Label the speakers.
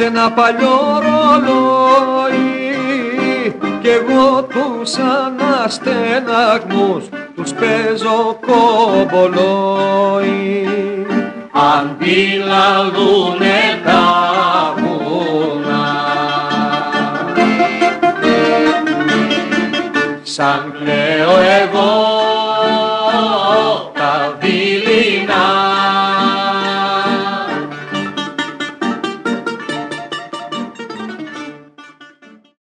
Speaker 1: σε ένα παλιό ρολόι κι εγώ τους αναστεναγμούς τους παίζω κομπολόι.
Speaker 2: Αντιλαλούνε τα βουνά σαν κλαίω εγώ τα δειλινά